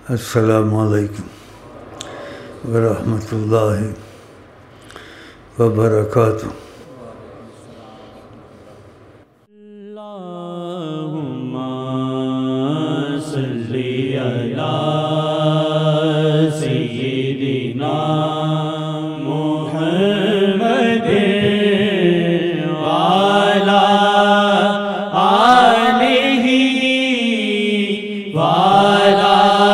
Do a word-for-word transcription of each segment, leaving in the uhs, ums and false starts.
अस्सलामु अलैकुम व रहमतुल्लाहि व बरकातुहू। अल्लाहुम्मा सल्ली अला सय्यिदिना मुहम्मदिन व अला आलिहि व अला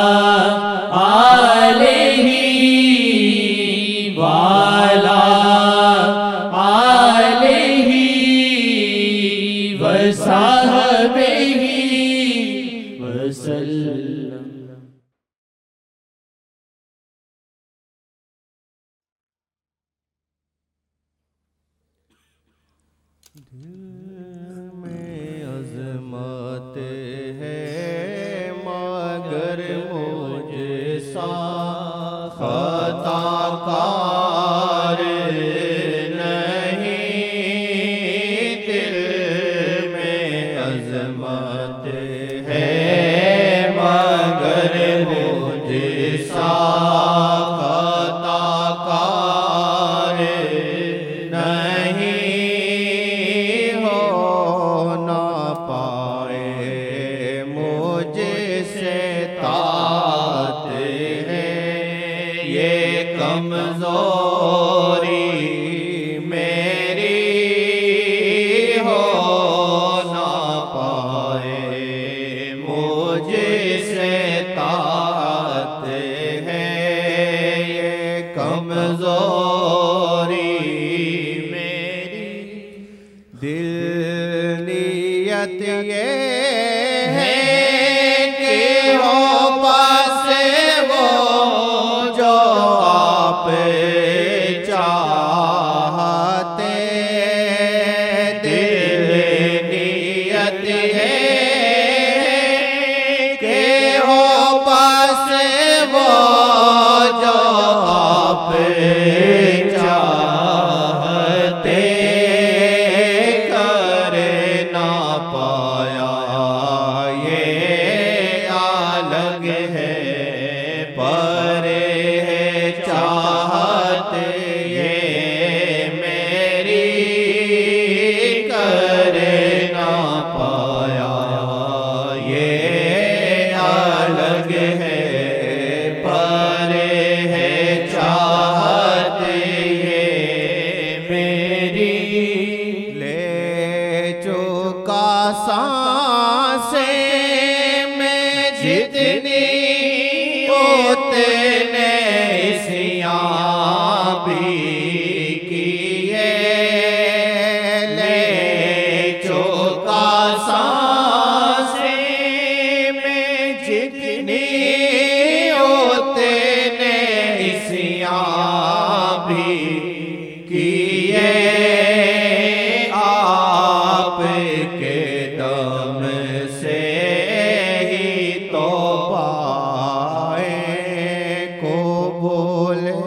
आलिहि व अला आलिहि व सहबिहि वसल्लम। दिल में अज़मत है मगर मुझे सा खताकार नहीं। दिल में अज़मत है मगर मुझे सा खताकार नहीं। कमज़ोरी मेरी हो ना पाए मुझसे तात है। ये कमज़ोरी मेरी दिल नियत ये है कि हो पास वो जो चाहते। दिल नियत है कि हो पास वो जो आप चाहते। कर ना पाया ये अलग है पर चाहते ये मेरी। कर ना पाया ये अलग है पर है चाहते ये मेरी। ले चुका सांसे में जितनी उतने भी किए। ले चुका सांसे में जितनी उतने भी किए। आपके दम से ही तो पाए को बोले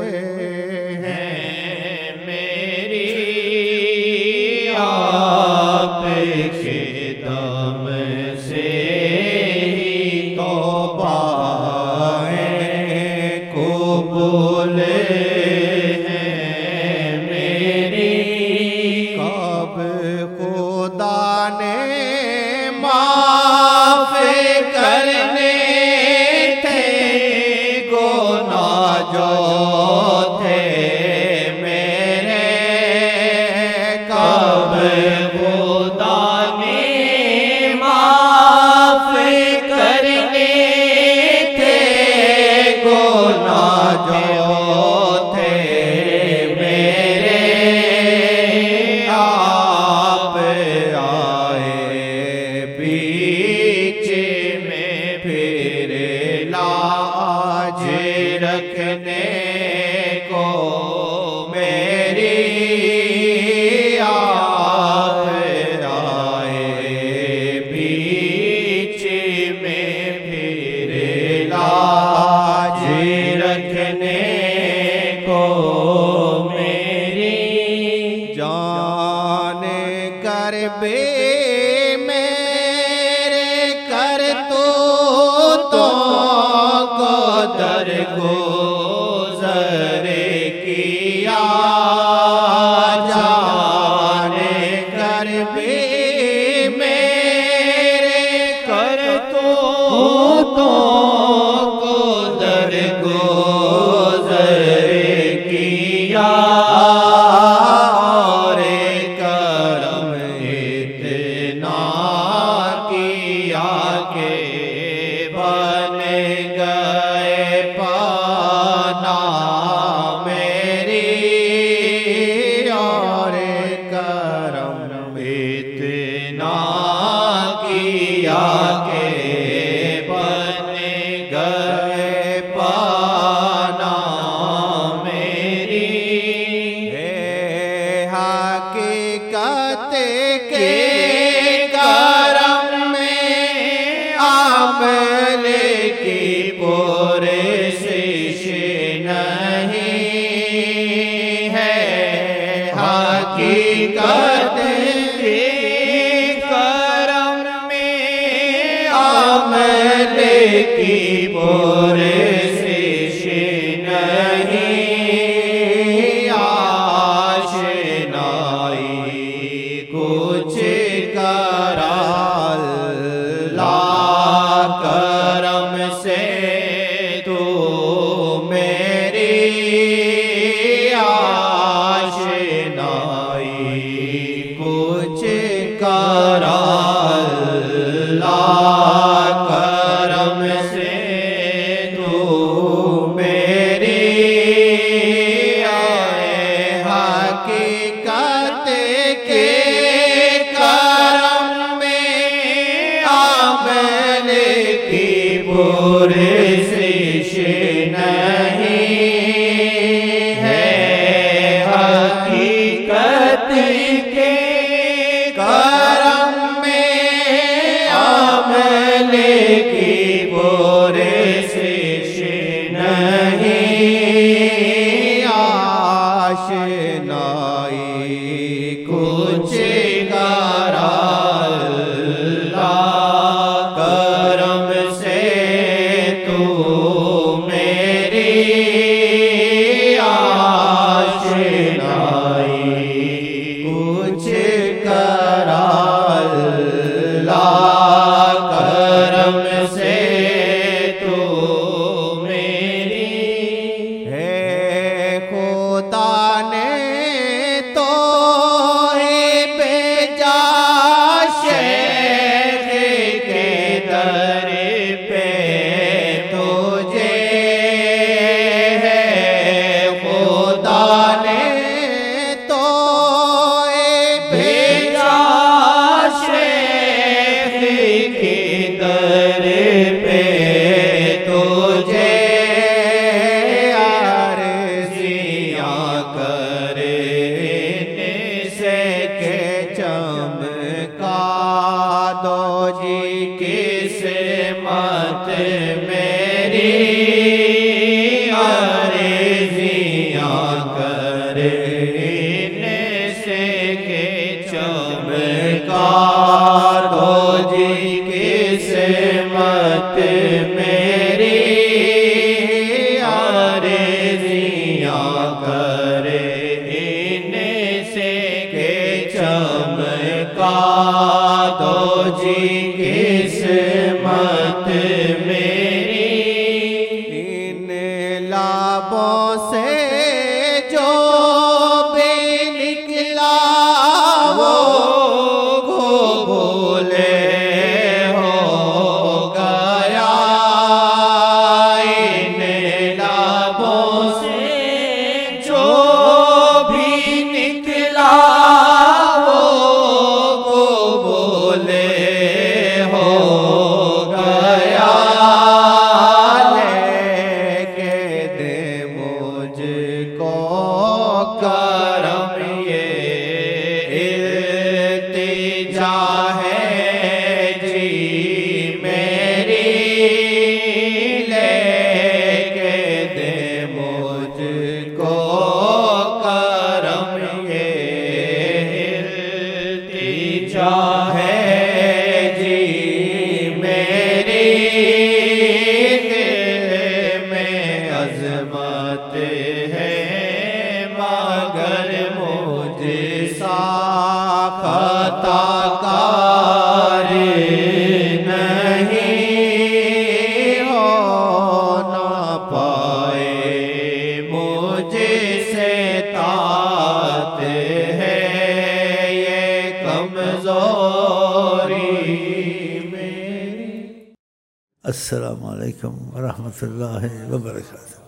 आपके दम से ही तो पाए को बोले हैं मेरी। कब खुदा ने माफ करने थे गुनाह जो थे मेरे। कब खुदा ने माफ करने थे गुनाह जो थे मेरे। आप आए बीच में फिर लाज रखने को मेरी। मेरे कर तो तो को गुज़र किया जाने कर भी मेरे कर तो तो को दर गुज़र किया और करम इतना किया के बन गए पाना मेरी और करम इतना किया के बन गए पाना मेरी है हकीकत के करम में आमले की पुरसिश नहीं है हकीकत के करम में आमले की पुरसिश नहीं आशनाई कुछ कराल ला करम से तू मेरी आशनाई कुछ कराल ला करम से तू मेरी आए हकीकत के करम में आमले की पुरसिश नहीं है हकीकत के करम में आमले की पुरसिश नहीं आशनाई कुछ कराल ला करम से तू मेरी आशनाई कुछ कराल ला करम से तू मेरी है खुदा ने तो ही भेजा शेख के दर पे तुझे है खुदा ने तो ही भेजा शेख के दर पे तुझे अर्ज़ियाँ करने से के चमका दो जी किस्मत मेरी अर्ज़ियाँ करने से के चमका दो जी किस्मत मेरी अर्ज़ियाँ करने से के चमका दो जी किस्मत मेरी इन लाबों से जो भी निकला वो को भूले हो गया इन लाबों से जो भी निकला वो को बोले हो गया लेके दे मुझको करम ये इल्तिजा है जी मेरी लेके दे मुझको करम ये इल्तिजा है जी मेरी दिल में ताकार नहीं हो ना पाए मुझसे तात है ये कमजोरी मेरी। अस्सलामु अलैकुम व रहमतुल्लाहि व बरकातहू।